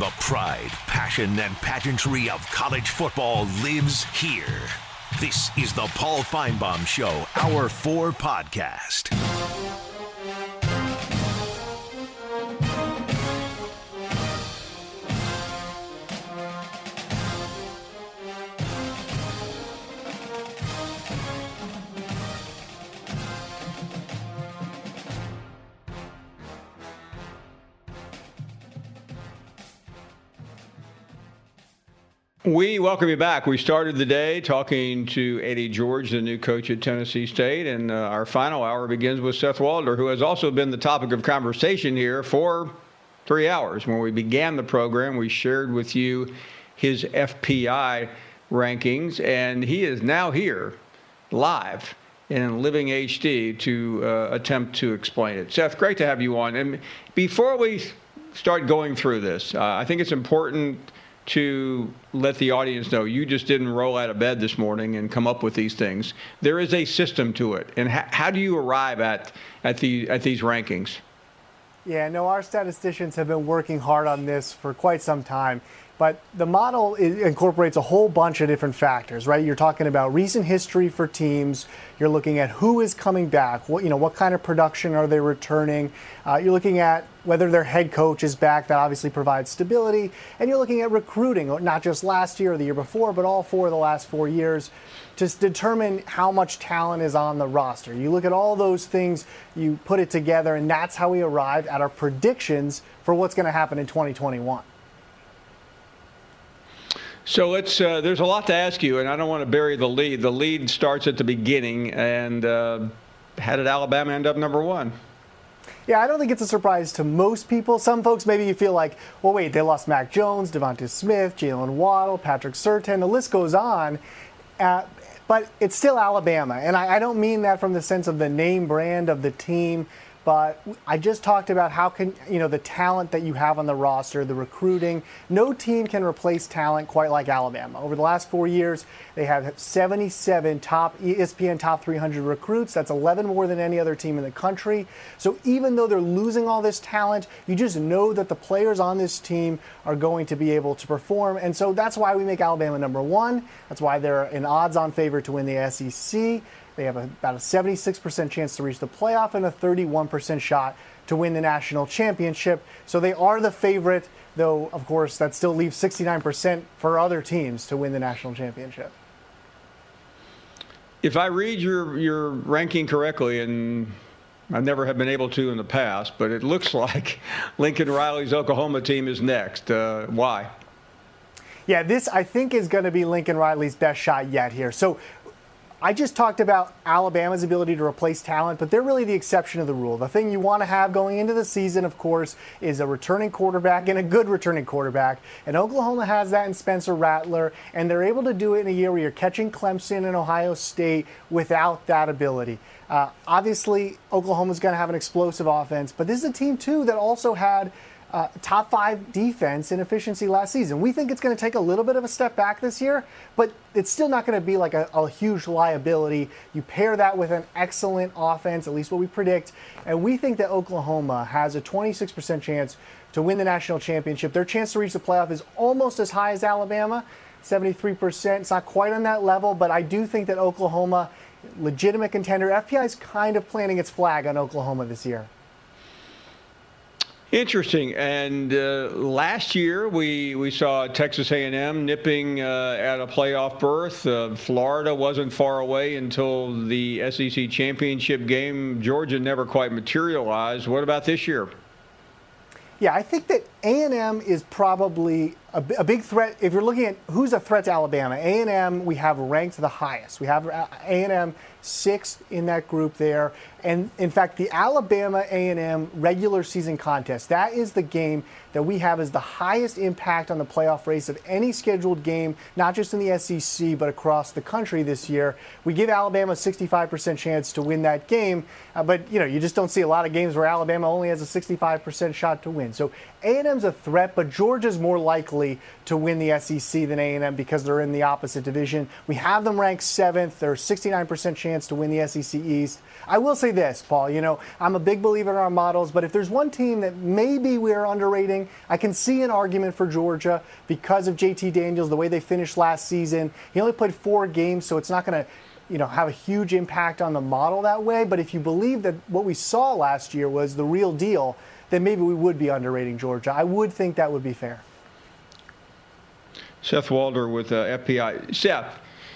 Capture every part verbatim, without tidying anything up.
The pride, passion, and pageantry of college football lives here. This is the Paul Finebaum Show, Hour four podcast. We welcome you back. We started the day talking to Eddie George, the new coach at Tennessee State, and uh, our final hour begins with Seth Walder, who has also been the topic of conversation here for three hours. When we began the program, we shared with you his F P I rankings, and he is now here live in living H D to uh, attempt to explain it. Seth, great to have you on. And before we start going through this, uh, I think it's important to let the audience know you just didn't roll out of bed this morning and come up with these things. There is a system to it. And ha- how do you arrive at at the at these rankings? Yeah, no, our statisticians have been working hard on this for quite some time. But the model is, incorporates a whole bunch of different factors, right? You're talking about recent history for teams. You're looking at who is coming back. What, you know, what kind of production are they returning? Uh, you're looking at whether their head coach is back. That obviously provides stability. And you're looking at recruiting, not just last year or the year before, but all four of the last four years to determine how much talent is on the roster. You look at all those things, you put it together, and that's how we arrive at our predictions for what's going to happen in twenty twenty-one. So let's. Uh, there's a lot to ask you, and I don't want to bury the lead. The lead starts at the beginning, and uh, how did Alabama end up number one? Yeah, I don't think it's a surprise to most people. Some folks, maybe you feel like, well, wait, they lost Mac Jones, Devonta Smith, Jalen Waddle, Patrick Surtain. The list goes on. Uh, but it's still Alabama, and I, I don't mean that from the sense of the name brand of the team. But I just talked about how can, you know, the talent that you have on the roster, the recruiting. No team can replace talent quite like Alabama. Over the last four years, they have seventy-seven top E S P N top three hundred recruits. That's eleven more than any other team in the country. So even though they're losing all this talent, you just know that the players on this team are going to be able to perform. And so that's why we make Alabama number one. That's why they're an odds-on favorite to win the S E C. They have a, about a seventy-six percent chance to reach the playoff and a thirty-one percent shot to win the national championship. So they are the favorite, though, of course, that still leaves sixty-nine percent for other teams to win the national championship. If I read your, your ranking correctly, and I never have been able to in the past, but it looks like Lincoln Riley's Oklahoma team is next. Uh, why? Yeah, this, I think, is going to be Lincoln Riley's best shot yet here. So I just talked about Alabama's ability to replace talent, but they're really the exception of the rule. The thing you want to have going into the season, of course, is a returning quarterback and a good returning quarterback. And Oklahoma has that in Spencer Rattler, and they're able to do it in a year where you're catching Clemson and Ohio State without that ability. Uh, obviously, Oklahoma's going to have an explosive offense, but this is a team, too, that also had Uh, top five defense in efficiency last season. We think it's going to take a little bit of a step back this year, but it's still not going to be like a, a huge liability. You pair that with an excellent offense, at least what we predict, and we think that Oklahoma has a twenty-six percent chance to win the national championship. Their chance to reach the playoff is almost as high as Alabama, seventy-three percent. It's not quite on that level, but I do think that Oklahoma, legitimate contender. F P I is kind of planting its flag on Oklahoma this year. Interesting. And uh, last year we, we saw Texas A and M nipping uh, at a playoff berth. Uh, Florida wasn't far away until the S E C championship game. Georgia never quite materialized. What about this year? Yeah, I think that A and M is probably a, a big threat. If you're looking at who's a threat to Alabama, A and M we have ranked the highest. We have A and M sixth in that group there. And in fact, the Alabama A and M regular season contest, that is the game that we have as the highest impact on the playoff race of any scheduled game, not just in the S E C, but across the country this year. We give Alabama a sixty-five percent chance to win that game, uh, but you know, you just don't see a lot of games where Alabama only has a sixty-five percent shot to win. win. So A and M's a threat, but Georgia's more likely to win the S E C than A and M because they're in the opposite division. We have them ranked seventh. There's a sixty-nine percent chance to win the S E C East. I will say this, Paul, you know, I'm a big believer in our models, but if there's one team that maybe we're underrating, I can see an argument for Georgia because of J T Daniels, the way they finished last season. He only played four games, so it's not going to, you know, have a huge impact on the model that way. But if you believe that what we saw last year was the real deal, then maybe we would be underrating Georgia. I would think that would be fair. Seth Walder with uh, F P I. Seth,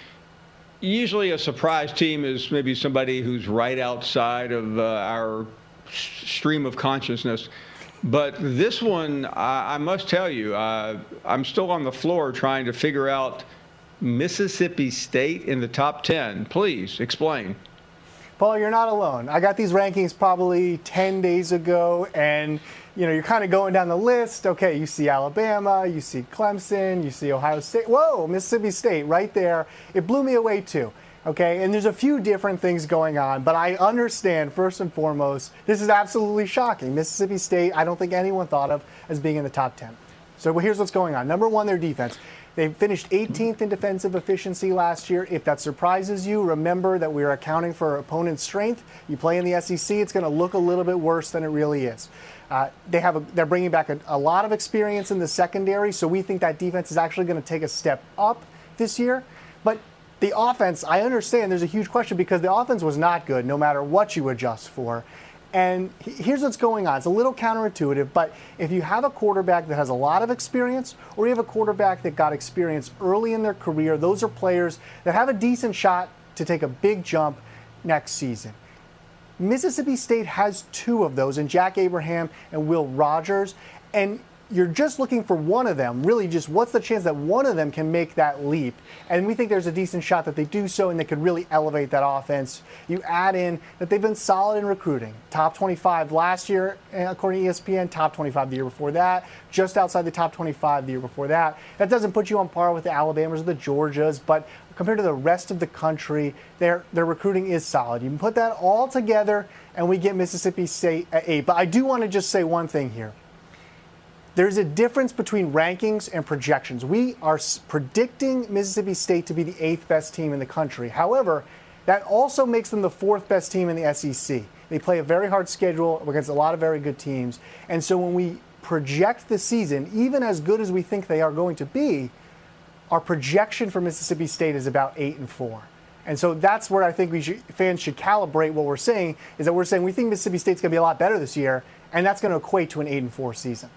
usually a surprise team is maybe somebody who's right outside of uh, our stream of consciousness. But this one, I, I must tell you, uh, I'm still on the floor trying to figure out Mississippi State in the top ten. Please explain. Paul, you're not alone. I got these rankings probably ten days ago, and you know, you're kind of going down the list. Okay, you see Alabama, you see Clemson, you see Ohio State. Whoa, Mississippi State right there. It blew me away too. Okay, and there's a few different things going on, but I understand first and foremost, this is absolutely shocking. Mississippi State, I don't think anyone thought of as being in the top ten. So here's what's going on. Number one, their defense. They finished eighteenth in defensive efficiency last year. If that surprises you, remember that we're accounting for opponent's strength. You play in the S E C, it's going to look a little bit worse than it really is. Uh, they have a, they're bringing back a, a lot of experience in the secondary, so we think that defense is actually going to take a step up this year. But the offense, I understand there's a huge question because the offense was not good no matter what you adjust for. And here's what's going on. It's a little counterintuitive, but if you have a quarterback that has a lot of experience or you have a quarterback that got experience early in their career, those are players that have a decent shot to take a big jump next season. Mississippi State has two of those, in Jack Abraham and Will Rogers, and you're just looking for one of them. Really, just what's the chance that one of them can make that leap? And we think there's a decent shot that they do so and they could really elevate that offense. You add in that they've been solid in recruiting. Top twenty-five last year, according to E S P N, top twenty-five the year before that, just outside the top twenty-five the year before that. That doesn't put you on par with the Alabamas or the Georgias, but compared to the rest of the country, their, their recruiting is solid. You can put that all together and we get Mississippi State at eight. But I do want to just say one thing here. There's a difference between rankings and projections. We are predicting Mississippi State to be the eighth best team in the country. However, that also makes them the fourth best team in the S E C. They play a very hard schedule against a lot of very good teams. And so when we project the season, even as good as we think they are going to be, our projection for Mississippi State is about eight and four. And so that's where I think we should, fans should calibrate what we're saying, is that we're saying we think Mississippi State's going to be a lot better this year, and that's going to equate to an eight and four season.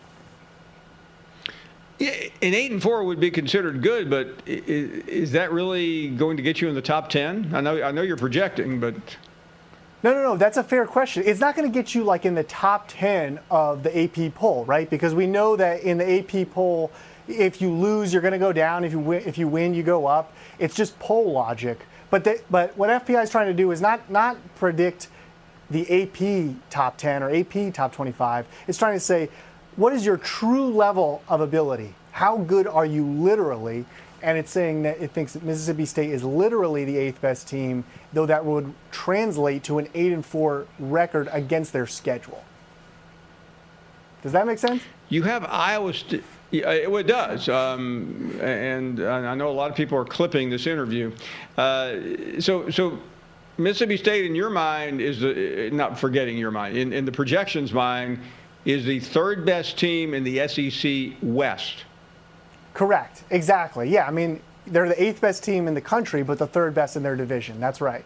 Yeah, an eight and four would be considered good, but is, is that really going to get you in the top ten? I know, I know you're projecting, but no, no, no. That's a fair question. It's not going to get you like in the top ten of the A P poll, right? Because we know that in the A P poll, if you lose, you're going to go down. If you win, if you win, you go up. It's just poll logic. But the, but what F P I is trying to do is not not predict the A P top ten or A P top twenty-five. It's trying to say, what is your true level of ability? How good are you literally? And it's saying that it thinks that Mississippi State is literally the eighth best team, though that would translate to an eight and four record against their schedule. Does that make sense? You have Iowa State. Yeah, it does. Um, and I know a lot of people are clipping this interview. Uh, so, so Mississippi State, in your mind, is the, not forgetting your mind, in, in the projections mind, is the third best team in the S E C West. Correct. Exactly. Yeah. I mean, they're the eighth best team in the country, but the third best in their division. That's right.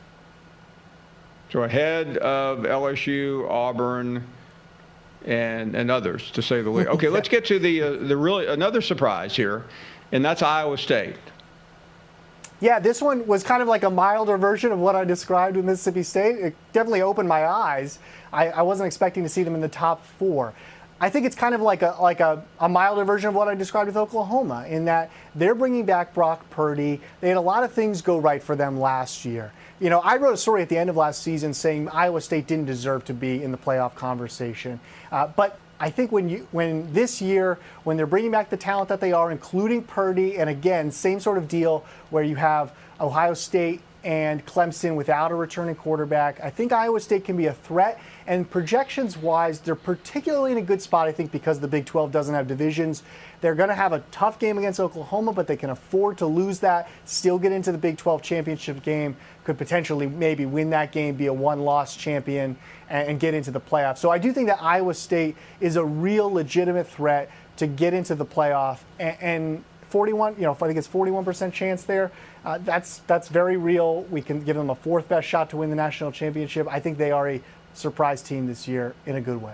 So ahead of L S U, Auburn, and and others, to say the least. Okay, let's get to the uh, the really another surprise here, and that's Iowa State. Yeah, this one was kind of like a milder version of what I described with Mississippi State. It definitely opened my eyes. I, I wasn't expecting to see them in the top four. I think it's kind of like a like a, a milder version of what I described with Oklahoma, in that they're bringing back Brock Purdy. They had a lot of things go right for them last year. You know, I wrote a story at the end of last season saying Iowa State didn't deserve to be in the playoff conversation. Uh, but I think when you when this year, when they're bringing back the talent that they are, including Purdy, and again, same sort of deal where you have Ohio State and Clemson without a returning quarterback. I think Iowa State can be a threat. And projections-wise, they're particularly in a good spot, I think, because the Big twelve doesn't have divisions. They're going to have a tough game against Oklahoma, but they can afford to lose that, still get into the Big twelve championship game, could potentially maybe win that game, be a one-loss champion, and, and get into the playoffs. So I do think that Iowa State is a real legitimate threat to get into the playoff. And, and forty-one, you know, I think it's forty-one percent chance there. Uh, that's that's very real. We can give them a fourth best shot to win the national championship. I think they are a surprise team this year in a good way.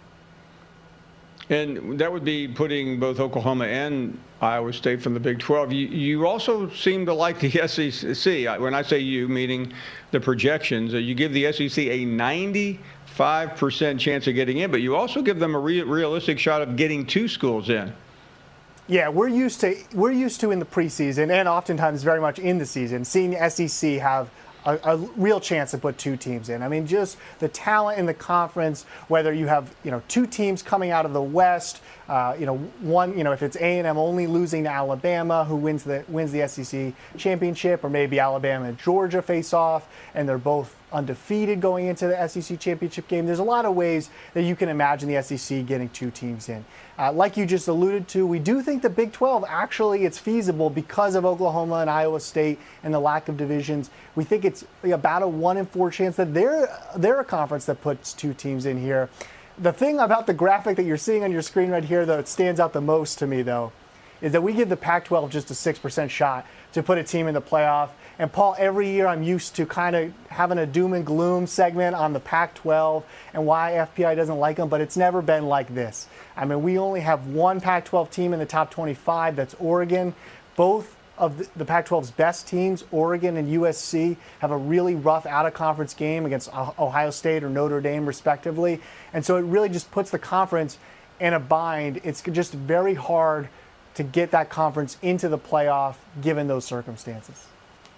And that would be putting both Oklahoma and Iowa State from the Big twelve. You, you also seem to like the S E C. When I say you, meaning the projections, you give the S E C a ninety-five percent chance of getting in, but you also give them a re- realistic shot of getting two schools in. Yeah, we're used to we're used to in the preseason and oftentimes very much in the season seeing the S E C have A, a real chance to put two teams in. I mean, just the talent in the conference, whether you have, you know, two teams coming out of the West, uh, you know, one, you know, if it's A and M only losing to Alabama, who wins the wins the S E C championship, or maybe Alabama and Georgia face off, and they're both undefeated going into the S E C championship game. There's a lot of ways that you can imagine the S E C getting two teams in. Uh, like you just alluded to, we do think the Big twelve, actually it's feasible because of Oklahoma and Iowa State and the lack of divisions. We think it's about a one in four chance that they're, they're a conference that puts two teams in here. The thing about the graphic that you're seeing on your screen right here that stands out the most to me, though, is that we give the Pac twelve just a six percent shot to put a team in the playoff. And Paul, every year I'm used to kind of having a doom and gloom segment on the Pac twelve and why F P I doesn't like them, but it's never been like this. I mean, we only have one Pac twelve team in the top twenty-five, that's Oregon. Both of the Pac twelve's best teams, Oregon and U S C, have a really rough out-of-conference game against Ohio State or Notre Dame, respectively. And so it really just puts the conference in a bind. It's just very hard to get that conference into the playoff given those circumstances.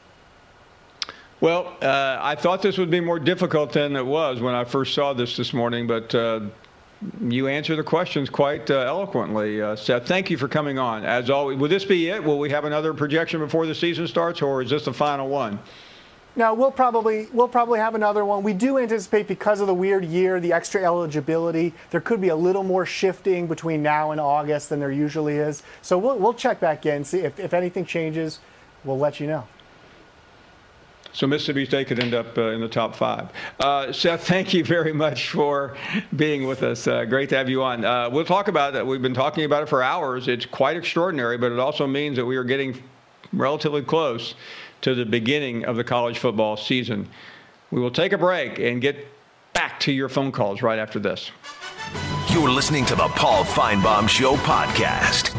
Well, uh, I thought this would be more difficult than it was when I first saw this this morning, but uh, you answer the questions quite uh, eloquently, uh, Seth. Thank you for coming on. As always, will this be it? Will we have another projection before the season starts, or is this the final one? No, we'll probably we'll probably have another one. We do anticipate, because of the weird year, the extra eligibility, there could be a little more shifting between now and August than there usually is. So we'll we'll check back in, see if, if anything changes. We'll let you know. So Mississippi State could end up uh, in the top five. Uh, Seth, thank you very much for being with us. Uh, great to have you on. Uh, we'll talk about it. We've been talking about it for hours. It's quite extraordinary, but it also means that we are getting relatively close to the beginning of the college football season. We will take a break and get back to your phone calls right after this. You're listening to the Paul Feinbaum Show podcast.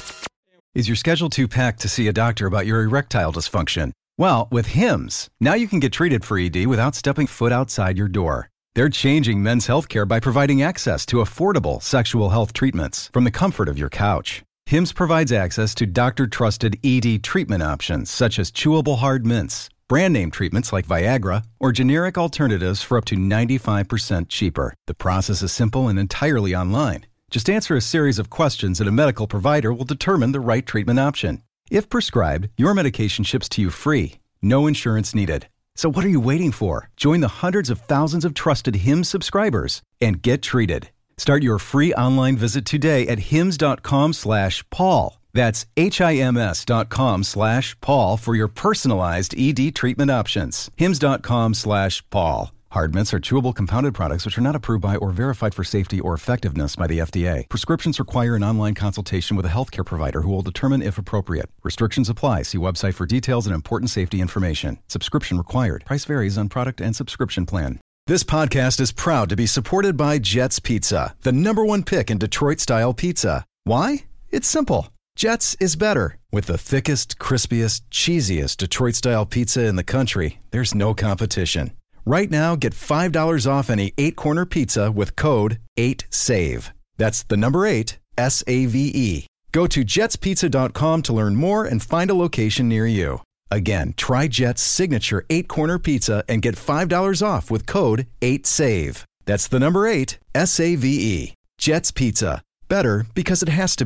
Is your schedule too packed to see a doctor about your erectile dysfunction? Well, with Hims, now you can get treated for E D without stepping foot outside your door. They're changing men's healthcare by providing access to affordable sexual health treatments from the comfort of your couch. Hims provides access to doctor-trusted E D treatment options such as chewable hard mints, brand name treatments like Viagra, or generic alternatives for up to ninety-five percent cheaper. The process is simple and entirely online. Just answer a series of questions and a medical provider will determine the right treatment option. If prescribed, your medication ships to you free. No insurance needed. So what are you waiting for? Join the hundreds of thousands of trusted Hims subscribers and get treated. Start your free online visit today at hims.com slash Paul. That's H-I-M-S dot com slash Paul for your personalized E D treatment options. Hims.com slash Paul. Hard mints are chewable compounded products which are not approved by or verified for safety or effectiveness by the F D A. Prescriptions require an online consultation with a healthcare provider who will determine if appropriate. Restrictions apply. See website for details and important safety information. Subscription required. Price varies on product and subscription plan. This podcast is proud to be supported by Jets Pizza, the number one pick in Detroit-style pizza. Why? It's simple. Jets is better. With the thickest, crispiest, cheesiest Detroit-style pizza in the country, there's no competition. Right now, get five dollars off any eight-corner pizza with code eight save. That's the number eight, S A V E. Go to jets pizza dot com to learn more and find a location near you. Again, try Jet's signature eight-corner pizza and get five dollars off with code eight save. That's the number eight, S A V E. Jet's Pizza. Better because it has to be.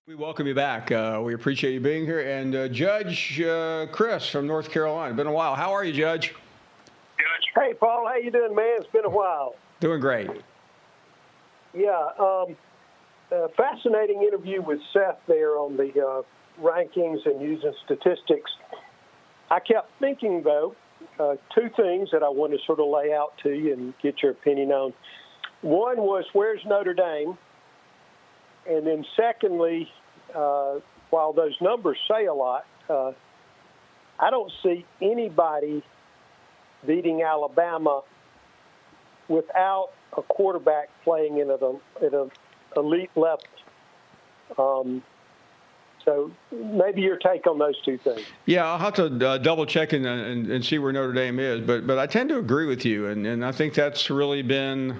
We welcome you back. Uh, we appreciate you being here. And uh, Judge uh, Chris from North Carolina. Been a while. How are you, Judge? Hey, Paul. How you doing, man? It's been a while. Doing great. Yeah. Um, uh, fascinating interview with Seth there on the uh, rankings and using statistics. I kept thinking, though, uh, two things that I want to sort of lay out to you and get your opinion on. One was, where's Notre Dame? And then secondly, uh, while those numbers say a lot, uh, I don't see anybody beating Alabama without a quarterback playing in at a, at a elite level. Um, so maybe your take on those two things. Yeah, I'll have to uh, double check and, and, and see where Notre Dame is. But but I tend to agree with you, and, and I think that's really been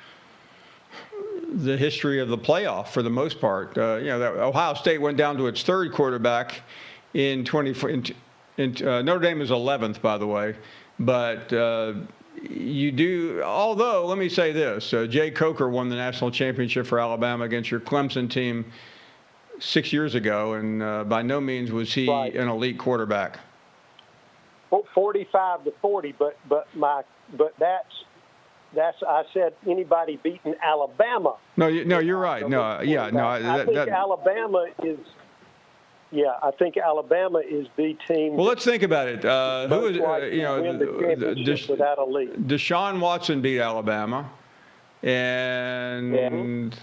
the history of the playoff for the most part. Uh, you know, that Ohio State went down to its third quarterback in twenty. In, in, uh, Notre Dame is eleventh, by the way. But uh, you do, although, let me say this, uh, Jay Coker won the national championship for Alabama against your Clemson team six years ago, and uh, by no means was he right. an elite quarterback. Well, forty-five to forty, but but my but that's that's I said anybody beating Alabama. No, you, no, you're right. No, yeah, no. I That, think that, Alabama is. Yeah, I think Alabama is the team. Well, let's think about it. Uh, who is uh, you know win the championship Desha- without a lead? Deshaun Watson beat Alabama, and Yeah. and,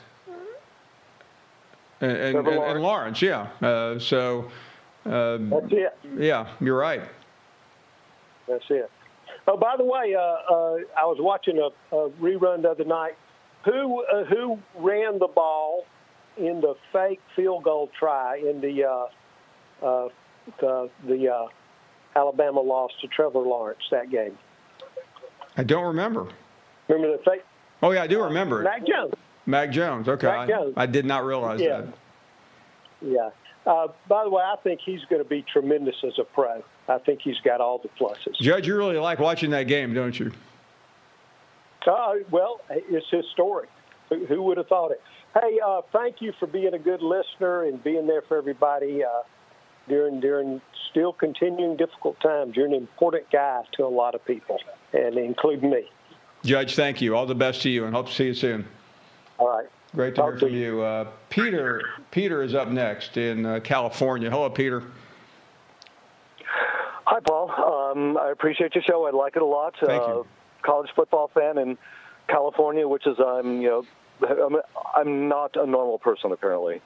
and, and, Lawrence. and Lawrence, yeah. Uh, so. Uh, That's it. Yeah, you're right. That's it. Oh, by the way, uh, uh, I was watching a, a rerun the other night. Who uh, who ran the ball in the fake field goal try in the uh, uh, the, the uh, Alabama loss to Trevor Lawrence that game? I don't remember. Remember the fake? Oh yeah, I do remember it. Mac Jones. Mac Jones. Okay, Mac Jones. I, I did not realize Yeah. that. Yeah. Uh, by the way, I think he's going to be tremendous as a pro. I think he's got all the pluses. Judge, you really like watching that game, don't you? Uh, well, it's historic. Who, who would have thought it? Hey, uh, thank you for being a good listener and being there for everybody uh, during during still continuing difficult times. You're an important guy to a lot of people, and including me. Judge, thank you. All the best to you, and hope to see you soon. All right. Great to Talk hear to from you. you. Uh, Peter Peter is up next in uh, California. Hello, Peter. Hi, Paul. Um, I appreciate your show. I like it a lot. Thank uh, you. College football fan in California, which is I'm you know I'm, I'm not a normal person apparently.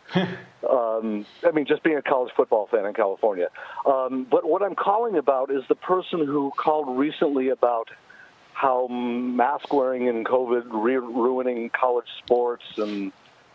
um, I mean, just being a college football fan in California. Um, but what I'm calling about is the person who called recently about how mask wearing and COVID re- ruining college sports, and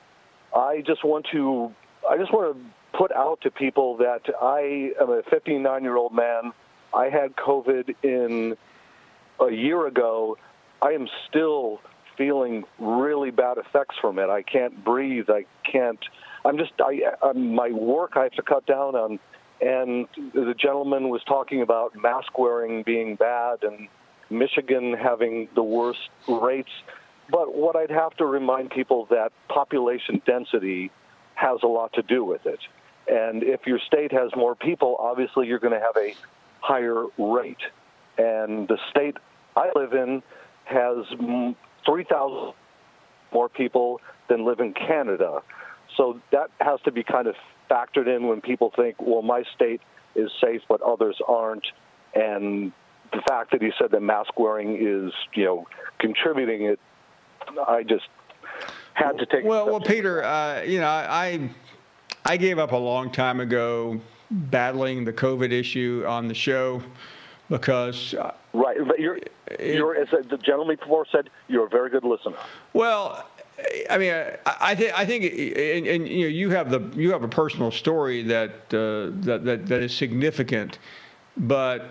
I just want to I just want to put out to people that I am a fifty-nine-year-old man. I had COVID in a year ago. I am still feeling really bad effects from it. I can't breathe. I can't. I'm just. I I'm, my work I have to cut down on. And the gentleman was talking about mask wearing being bad and Michigan having the worst rates. But what I'd have to remind people that population density has a lot to do with it. And if your state has more people, obviously you're going to have a higher rate. And the state I live in has three thousand more people than live in Canada. So that has to be kind of factored in when people think, well, my state is safe, but others aren't. And the fact that he said that mask wearing is, you know, contributing it, I just had to take. Well, well, Peter, uh, you know, I I gave up a long time ago battling the COVID issue on the show because. Uh, right, but you're, you're as the gentleman before said, you're a very good listener. Well, I mean, I, I think I think, and, and you know, you have the you have a personal story that uh, that, that that is significant, but.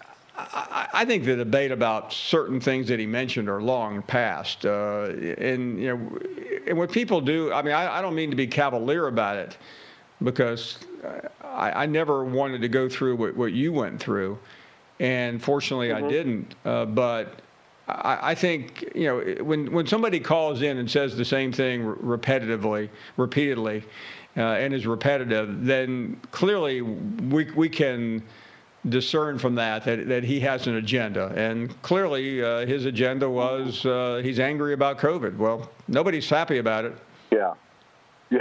I, I think the debate about certain things that he mentioned are long past, uh, and you know, and what people do. I mean, I, I don't mean to be cavalier about it, because I, I never wanted to go through what, what you went through, and fortunately, mm-hmm. I didn't. Uh, but I, I think, you know, when, when somebody calls in and says the same thing repetitively, repeatedly, uh, and is repetitive, then clearly we, we can discern from that, that that he has an agenda. And clearly uh, his agenda was uh, he's angry about COVID. Well, nobody's happy about it. Yeah. Yeah.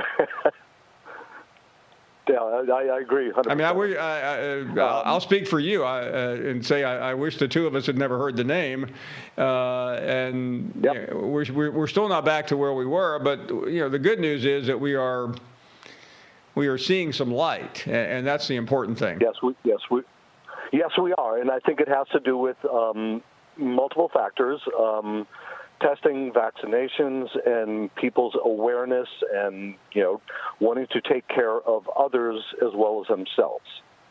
Yeah, I, I agree. one hundred percent. I mean, I, I, I, I'll speak for you I, uh, and say I, I wish the two of us had never heard the name. Uh, and yep. you know, we're, we're still not back to where we were. But you know, the good news is that we are we are seeing some light, and, and that's the important thing. Yes, we yes we yes we are, and I think it has to do with um, multiple factors. Um, testing, vaccinations, and people's awareness and, you know, wanting to take care of others as well as themselves.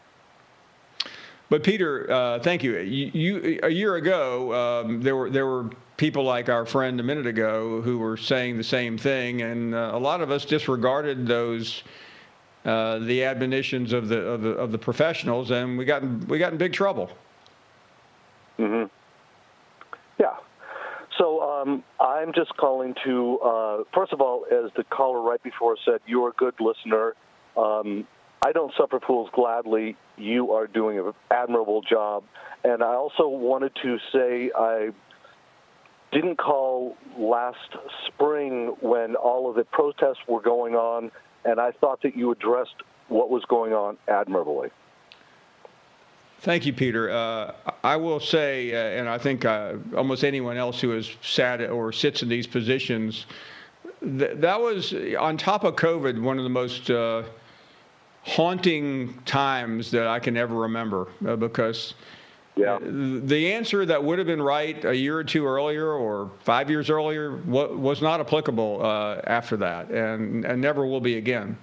But Peter, uh, thank you. you. You a year ago, um, there were there were people like our friend a minute ago who were saying the same thing, and uh, a lot of us disregarded those uh, the admonitions of the of the of the professionals, and we got in, we got in big trouble. Mm-hmm. Yeah. So um, I'm just calling to, uh, first of all, as the caller right before said, you're a good listener. Um, I don't suffer fools gladly. You are doing an admirable job. And I also wanted to say I didn't call last spring when all of the protests were going on, and I thought that you addressed what was going on admirably. Thank you, Peter. Uh, I will say, uh, and I think uh, almost anyone else who has sat or sits in these positions, th- that was, on top of COVID, one of the most uh, haunting times that I can ever remember, uh, because yeah. the answer that would have been right a year or two earlier or five years earlier w- was not applicable uh, after that, and, and never will be again.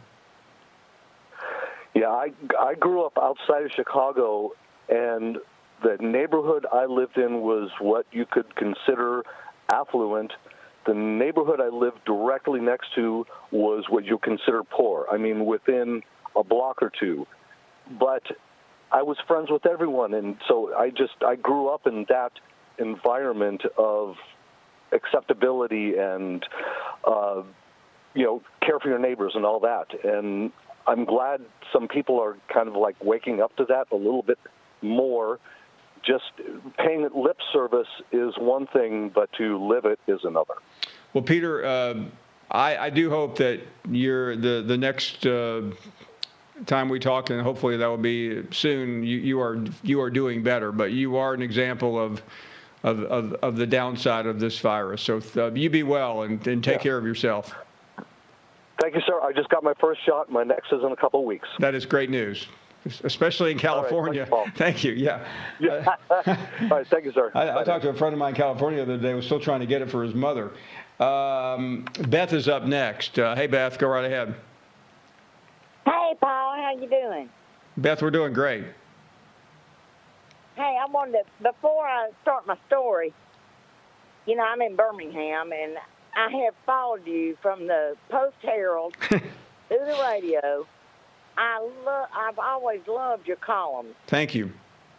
Yeah, I, I grew up outside of Chicago, and the neighborhood I lived in was what you could consider affluent. The neighborhood I lived directly next to was what you consider poor. I mean, within a block or two. But I was friends with everyone, and so I just I grew up in that environment of acceptability and, uh, you know, care for your neighbors and all that. And I'm glad some people are kind of like waking up to that a little bit more. Just paying it lip service is one thing, but to live it is another. Well, Peter, uh, I, I do hope that you're the the next uh, time we talk, and hopefully that will be soon. You, you are you are doing better, but you are an example of of of, of the downside of this virus. So uh, you be well and, and take yeah. care of yourself. Thank you, sir. I just got my first shot. My next is in a couple of weeks. That is great news, especially in California. All right, thank you. Yeah. yeah. All right. Thank you, sir. I, I talked to a friend of mine in California the other day. Was still trying to get it for his mother. Um, Beth is up next. Uh, hey, Beth, go right ahead. Hey, Paul. How you doing? Beth, we're doing great. Hey, I wanted to, before I start my story, you know, I'm in Birmingham, and I have followed you from the Post-Herald through the radio. I lo- I've always loved your columns. Thank you.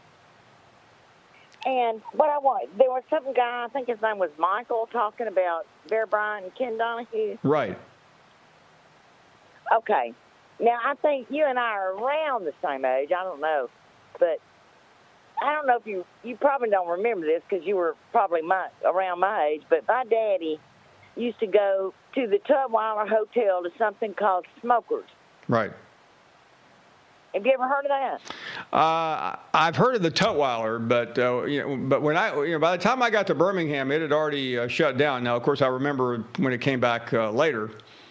And what I want, there was some guy, I think his name was Michael, talking about Bear Bryant and Ken Donahue. Right. Okay. Now, I think you and I are around the same age. I don't know. But I don't know if you, you probably don't remember this because you were probably my, around my age, but my daddy used to go to the Tutwiler Hotel to something called Smokers. Right. Have you ever heard of that? Uh, I've heard of the Tutwiler, but uh, you know, but when I, you know, by the time I got to Birmingham, it had already uh, shut down. Now, of course, I remember when it came back uh, later.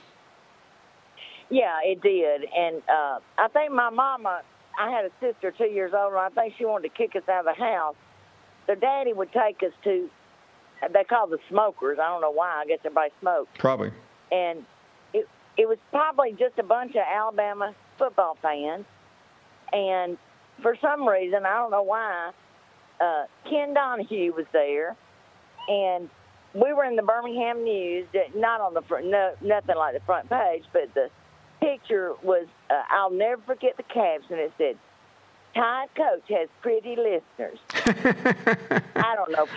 Yeah, it did, and uh, I think my mama. I had a sister two years older. And I think she wanted to kick us out of the house. So Daddy would take us to. They call the Smokers. I don't know why. I guess everybody smoked. Probably. And it it was probably just a bunch of Alabama football fans. And for some reason, I don't know why, uh, Ken Donahue was there. And we were in the Birmingham News, not on the front, no, nothing like the front page, but the picture was, uh, I'll never forget the caption. It said, Tide Coach has pretty listeners. I don't know.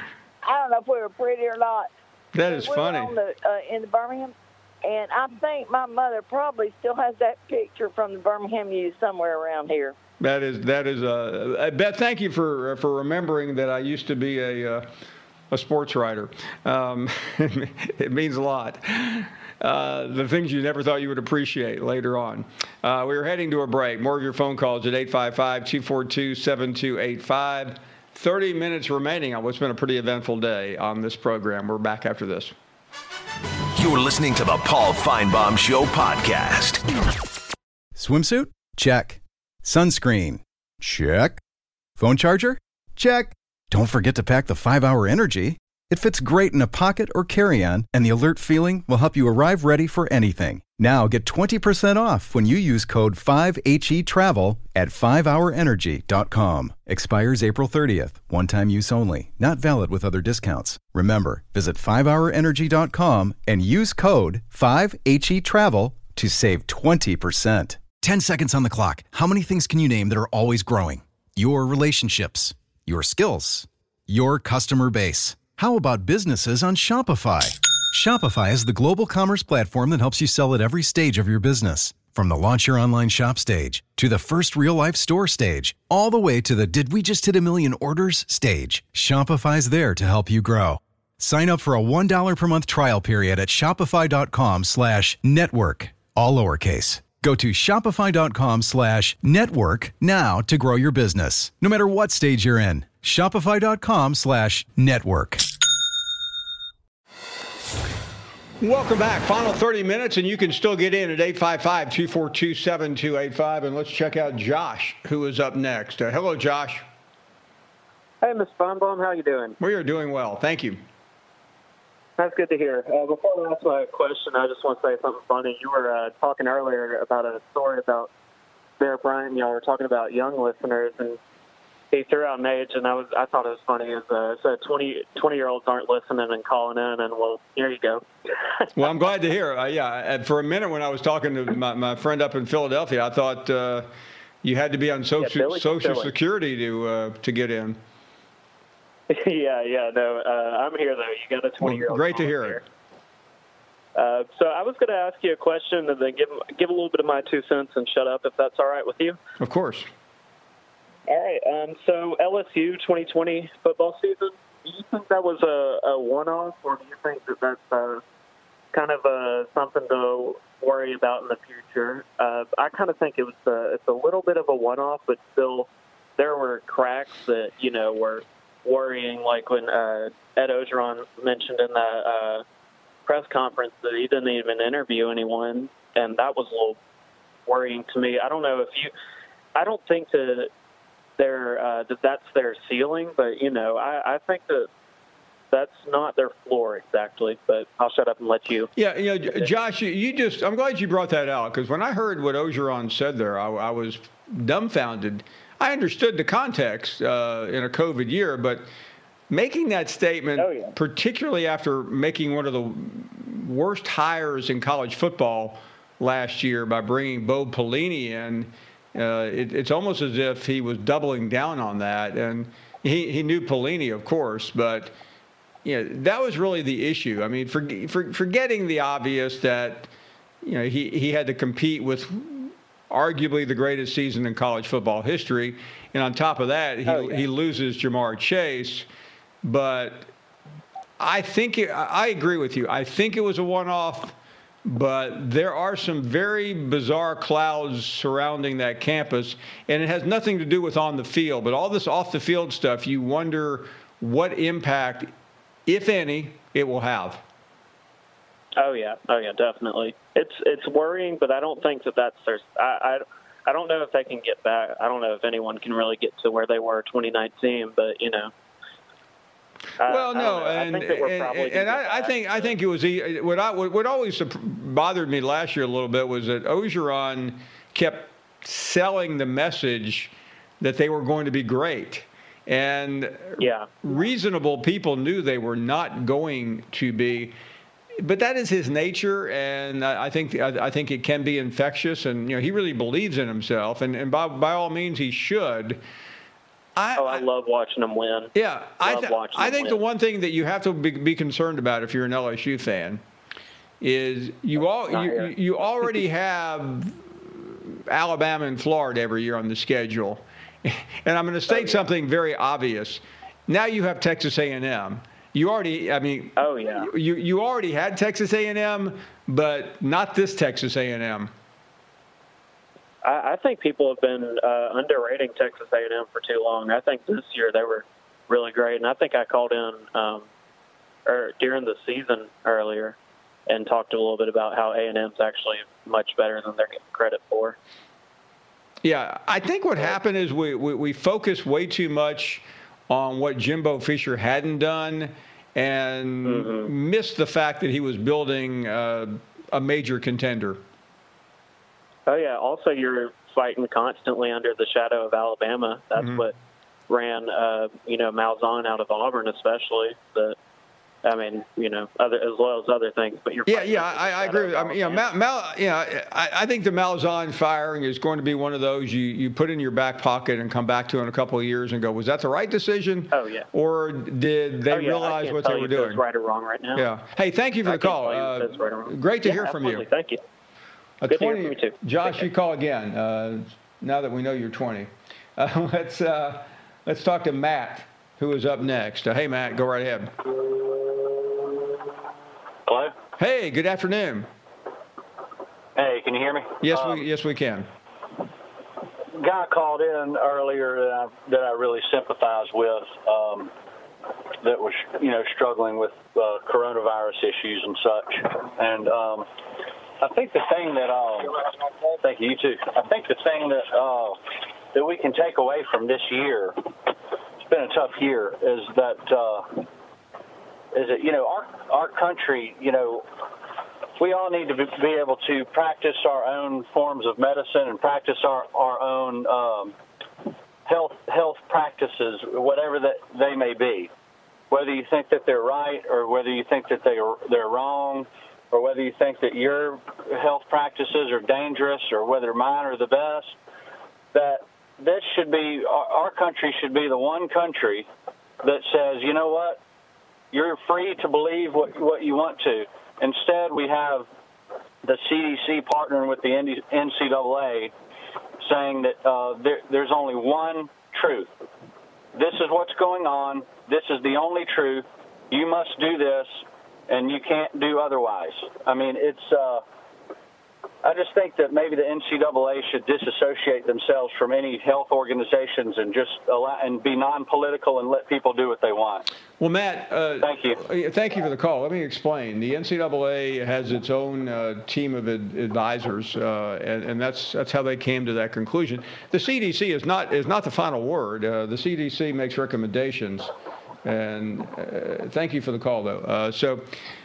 I don't know if we were pretty or not. That is we funny. Were on the, uh, in the Birmingham, and I think my mother probably still has that picture from the Birmingham News somewhere around here. That is that is uh, Beth. Thank you for for remembering that I used to be a uh, a sports writer. Um, it means a lot. Uh, the things you never thought you would appreciate later on. Uh, we are heading to a break. More of your phone calls at eight five five, two four two, seven two eight five. thirty minutes remaining on what's been a pretty eventful day on this program. We're back after this. You're listening to the Paul Feinbaum Show podcast. Swimsuit? Check. Sunscreen? Check. Phone charger? Check. Don't forget to pack the five hour Energy. It fits great in a pocket or carry-on, and the alert feeling will help you arrive ready for anything. Now get twenty percent off when you use code five H E travel at five hour energy dot com. Expires April thirtieth. One-time use only. Not valid with other discounts. Remember, visit five hour energy dot com and use code five H E travel to save twenty percent. ten seconds on the clock. How many things can you name that are always growing? Your relationships, your skills, your customer base. How about businesses on Shopify? Shopify is the global commerce platform that helps you sell at every stage of your business. From the launch your online shop stage, to the first real-life store stage, all the way to the did we just hit a million orders stage. Shopify's there to help you grow. Sign up for a one dollar per month trial period at shopify.com slash network, all lowercase. Go to shopify.com slash network now to grow your business, no matter what stage you're in. Shopify.com slash network. Welcome back. Final thirty minutes, and you can still get in at eight five five, two four two, seven two eight five. And let's check out Josh, who is up next. Uh, hello, Josh. Hey, Miz Feinbaum. How you doing? We are doing well. Thank you. That's good to hear. Uh, before I ask my question, I just want to say something funny. You were uh, talking earlier about a story about Bear Bryant. Y'all were talking about young listeners, and he threw out an age, and I was I thought it was funny. As uh, said, twenty, twenty-year-olds aren't listening and calling in, and well, here you go. Well, I'm glad to hear. Uh, yeah, and for a minute when I was talking to my, my friend up in Philadelphia, I thought uh, you had to be on social yeah, social security to uh, to get in. yeah, yeah, no, uh, I'm here though. You got a twenty-year-old. Well, great to hear here. it. Uh, so I was going to ask you a question and then give give a little bit of my two cents and shut up, if that's all right with you. Of course. All right. Um, so L S U twenty twenty football season, do you think that was a, a one-off, or do you think that that's uh, kind of uh, something to worry about in the future? Uh, I kind of think it was uh, it's a little bit of a one-off, but still there were cracks that, you know, were worrying, like when uh, Ed Ogeron mentioned in that uh, press conference that he didn't even interview anyone, and that was a little worrying to me. I don't know if you – I don't think that – Their, uh, that that's their ceiling, but, you know, I, I think that that's not their floor exactly, but I'll shut up and let you. Yeah, you know, Josh, you just, I'm glad you brought that out, because when I heard what Ogeron said there, I, I was dumbfounded. I understood the context uh, in a COVID year, but making that statement, oh, yeah. particularly after making one of the worst hires in college football last year by bringing Bo Pelini in, Uh, it, it's almost as if he was doubling down on that. And he, he knew Pelini, of course, but you know, that was really the issue. I mean, for, for, forgetting the obvious that, you know, he, he had to compete with arguably the greatest season in college football history. And on top of that, he, oh, yeah. he loses Jamar Chase. But I think it, I agree with you. I think it was a one-off. But there are some very bizarre clouds surrounding that campus, and it has nothing to do with on the field. But all this off-the-field stuff, you wonder what impact, if any, it will have. Oh, yeah. Oh, yeah, definitely. It's it's worrying, but I don't think that that's their – I, I, I don't know if they can get back. I don't know if anyone can really get to where they were twenty nineteen, but, you know. Well, no, and and, and I, I think I think it was what I what always bothered me last year a little bit was that Ogeron kept selling the message that they were going to be great, and yeah. reasonable people knew they were not going to be. But that is his nature, and I think I think it can be infectious. And you know, he really believes in himself, and and by by all means he should. I, oh, I love watching them win. Yeah, I, th- I think win. the one thing that you have to be, be concerned about if you're an L S U fan is you all you, you already have Alabama and Florida every year on the schedule, and I'm going to state oh, yeah. something very obvious. Now you have Texas A and M. You already, I mean, oh yeah, you you already had Texas A and M, but not this Texas A and M. I, I think people have been uh, underrating Texas A and M for too long. I think this year they were really great, and I think I called in um, or during the season earlier and talked a little bit about how A and M's actually much better than they're getting credit for. Yeah, I think what happened is we, we, we focused way too much on what Jimbo Fisher hadn't done and mm-hmm. missed the fact that he was building uh, a major contender. Oh, yeah. Also, you're fighting constantly under the shadow of Alabama. That's mm-hmm. what ran, uh, you know, Malzahn out of Auburn, especially. But, I mean, you know, other as well as other things. But you're yeah, yeah, I, I agree. With, I mean, you know, Mal, Mal, you know, I, I think the Malzahn firing is going to be one of those you, you put in your back pocket and come back to in a couple of years and go, was that the right decision? Oh yeah. Or did they oh, yeah. realize what they were doing? If right or wrong right now. Yeah. Hey, thank you for I the call. Uh, right great to yeah, hear from absolutely. you. Thank you. A Good twenty, to hear from you too. Josh, you call again. Uh, now that we know you're twenty, uh, let's uh, let's talk to Matt, who is up next. Uh, hey, Matt, go right ahead. Hello. Hey, good afternoon. Hey, can you hear me? Yes, um, we yes we can. Guy called in earlier that I, that I really sympathize with. Um, that was you know struggling with uh, coronavirus issues and such, and. Um, I think the thing that, uh, thank you, you too. I think the thing that uh, that we can take away from this year, it's been a tough year, is that uh, is that you know our our country, you know, we all need to be able to practice our own forms of medicine and practice our our own um, health health practices, whatever that they may be, whether you think that they're right or whether you think that they are they're wrong. Or whether you think that your health practices are dangerous or whether mine are the best, that this should be, our country should be the one country that says, you know what, you're free to believe what, what you want to. Instead, we have the C D C partnering with the N C double A saying that uh, there, there's only one truth. This is what's going on. This is the only truth. You must do this. And you can't do otherwise. I mean, it's. Uh, I just think that maybe the N C double A should disassociate themselves from any health organizations and just allow and be non-political and let people do what they want. Well, Matt, uh, thank you. Thank you for the call. Let me explain. The N C double A has its own uh, team of ad- advisors, uh, and, and that's that's how they came to that conclusion. The C D C is not is not the final word. Uh, the C D C makes recommendations. And uh, thank you for the call, though. Uh, so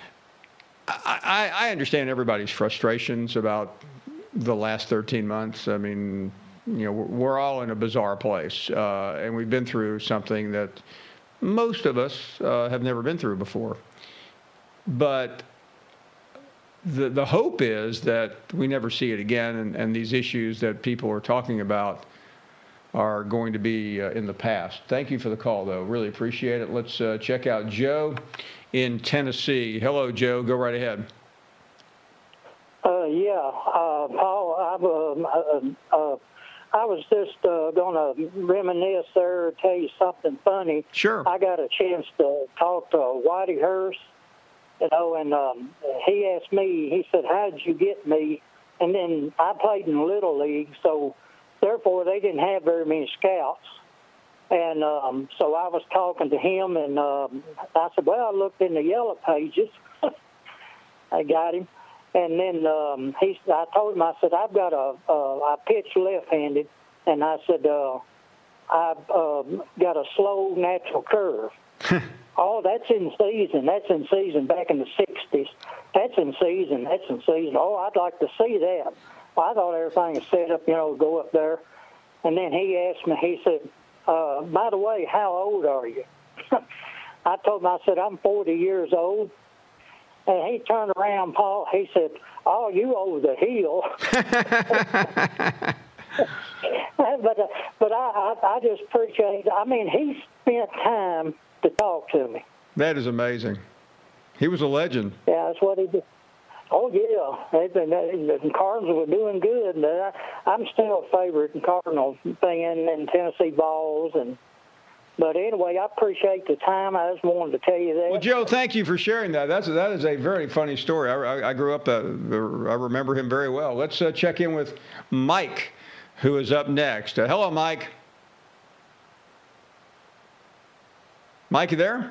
I, I understand everybody's frustrations about the last thirteen months. I mean, you know, we're, we're all in a bizarre place, uh, and we've been through something that most of us uh, have never been through before. But the the hope is that we never see it again, and, and these issues that people are talking about are going to be uh, in the past. Thank you for the call, though. Really appreciate it. Let's uh, check out Joe in Tennessee. Hello, Joe. Go right ahead. Uh, yeah, uh, Paul, I've, uh, uh, uh, I was just uh, going to reminisce there, tell you something funny. Sure. I got a chance to talk to Whitey Hurst, you know, and um, he asked me, he said, how did you get me? And then I played in Little League, so therefore, they didn't have very many scouts. And um, so I was talking to him, and um, I said, well, I looked in the yellow pages. I got him. And then um, he, I told him, I said, I've got a, uh, I pitch left-handed, and I said, uh, I've um, got a slow natural curve. Oh, that's in season. That's in season back in the sixties. That's in season. That's in season. Oh, I'd like to see that. Well, I thought everything was set up, you know, to go up there. And then he asked me, he said, uh, by the way, how old are you? I told him, I said, I'm forty years old. And he turned around, Paul, he said, oh, you over the hill. but uh, but I, I, I just appreciate. I mean, he spent time to talk to me. That is amazing. He was a legend. Yeah, that's what he did. Oh yeah, they've been, the Cardinals were doing good. And I, I'm still a favorite Cardinals fan and Tennessee balls. And but anyway, I appreciate the time. I just wanted to tell you that. Well, Joe, thank you for sharing that. That's that is a very funny story. I, I, I grew up. Uh, I remember him very well. Let's uh, check in with Mike, who is up next. Uh, hello, Mike. Mike, you there?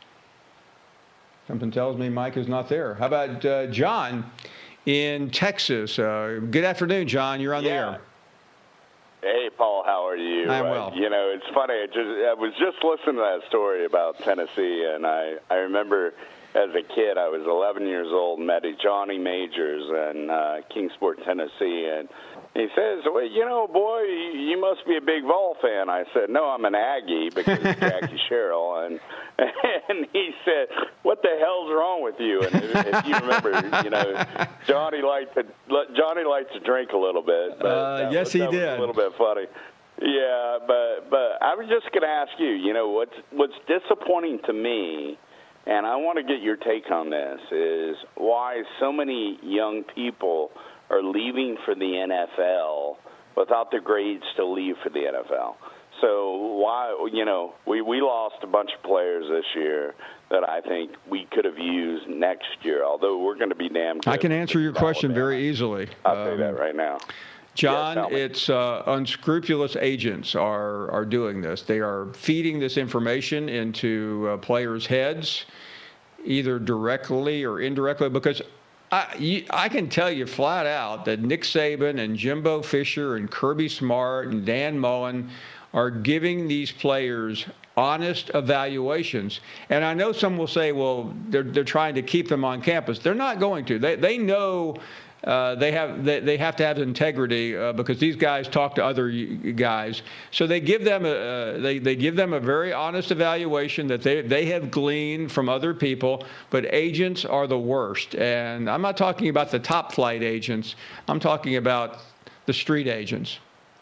Something tells me Mike is not there. How about uh, John in Texas? Uh, good afternoon, John. You're on yeah. the air. Hey, Paul. How are you? I'm uh, well. You know, it's funny. I, just, I was just listening to that story about Tennessee, and I, I remember as a kid, I was eleven years old, met Johnny Majors in uh, Kingsport, Tennessee, and he says, well, you know, boy, you must be a big Vol fan. I said, no, I'm an Aggie because it's Jackie Sherrill. And and he said, what the hell's wrong with you? And if, if you remember, you know, Johnny liked to Johnny liked to drink a little bit. But uh, yes, was, he that did. Was a little bit funny. Yeah, but but I was just going to ask you, you know, what's what's disappointing to me, and I want to get your take on this, is why so many young people are leaving for the N F L without the grades to leave for the N F L. So why, you know, we, we lost a bunch of players this year that I think we could have used next year, although we're going to be damn good. I can answer your question very easily. I'll um, say that right now. John, yeah, it's uh, unscrupulous agents are, are doing this. They are feeding this information into uh, players' heads, either directly or indirectly, because I, you, I can tell you flat out that Nick Saban and Jimbo Fisher and Kirby Smart and Dan Mullen are giving these players honest evaluations. And I know some will say, well, they're, they're trying to keep them on campus. They're not going to. They, they know uh, they have they, they have to have integrity uh, because these guys talk to other guys. So they give them a uh, they, they give them a very honest evaluation that they, they have gleaned from other people. But agents are the worst. And I'm not talking about the top flight agents. I'm talking about the street agents.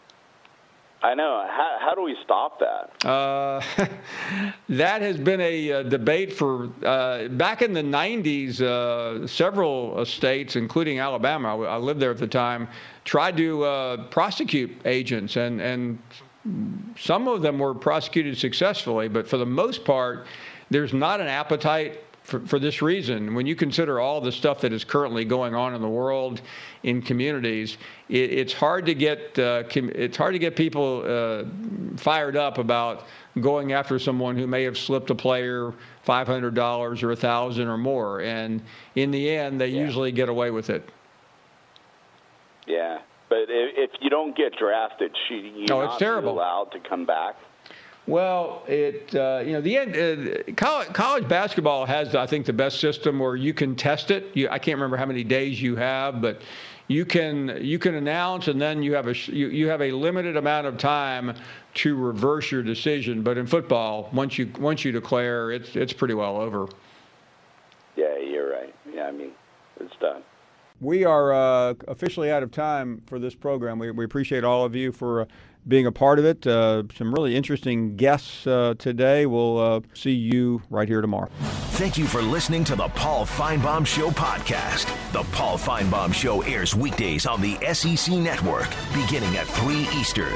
I know. How, how do we stop that? Uh, that has been a, a debate for uh, back in the nineties. Uh, several uh, states, including Alabama, I, I lived there at the time, tried to uh, prosecute agents, and, and some of them were prosecuted successfully. But for the most part, there's not an appetite for, for this reason. When you consider all the stuff that is currently going on in the world, in communities, it, it's hard to get uh, com- it's hard to get people uh, fired up about going after someone who may have slipped a player five hundred dollars or a thousand or more, and in the end, they yeah. usually get away with it. Yeah, but if, if you don't get drafted, you're oh, not it's terrible. allowed to come back. Well, it uh, you know the end. Uh, college, college basketball has, I think, the best system where you can test it. You, I can't remember how many days you have, but you can you can announce, and then you have a you, you have a limited amount of time to reverse your decision. But in football, once you once you declare, it's it's pretty well over. Yeah, you're right. Yeah, I mean, it's done. We are uh, officially out of time for this program. We, we appreciate all of you for uh, being a part of it. Uh, some really interesting guests uh, today. We'll uh, see you right here tomorrow. Thank you for listening to the Paul Finebaum Show podcast. The Paul Finebaum Show airs weekdays on the S E C Network, beginning at three Eastern.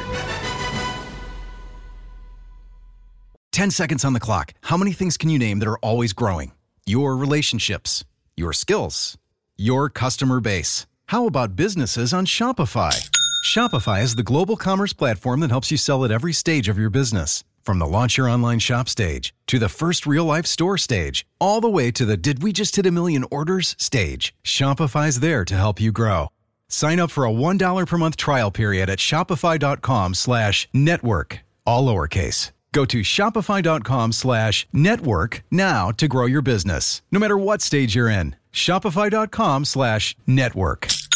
Ten seconds on the clock. How many things can you name that are always growing? Your relationships, your skills, your customer base. How about businesses on Shopify? Shopify is the global commerce platform that helps you sell at every stage of your business. From the launch your online shop stage, to the first real-life store stage, all the way to the did we just hit a million orders stage. Shopify's there to help you grow. Sign up for a one dollar per month trial period at shopify.com slash network, all lowercase. Go to shopify.com slash network now to grow your business, no matter what stage you're in. Shopify.com slash network.